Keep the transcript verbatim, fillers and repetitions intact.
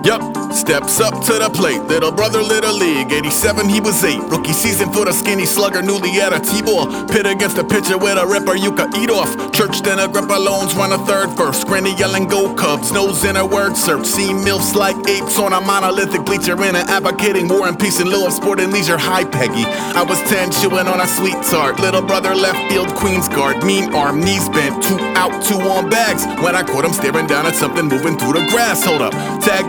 Yup, steps up to the plate. Little brother, little league. eighty-seven, he was eight. Rookie season for the skinny slugger, newly at a T-ball. Pit against the pitcher with a ripper you could eat off. Church then a grip loans, run a third verse. Granny yelling go Cubs, nose in a word search. See milfs like apes on a monolithic bleacher in an advocating war and peace in lieu of sport and leisure. Hi Peggy, I was ten chewing on a sweet tart. Little brother left field Queens guard, mean arm, knees bent, two out, two on bags. When I caught him staring down at something moving through the grass. Hold up, tag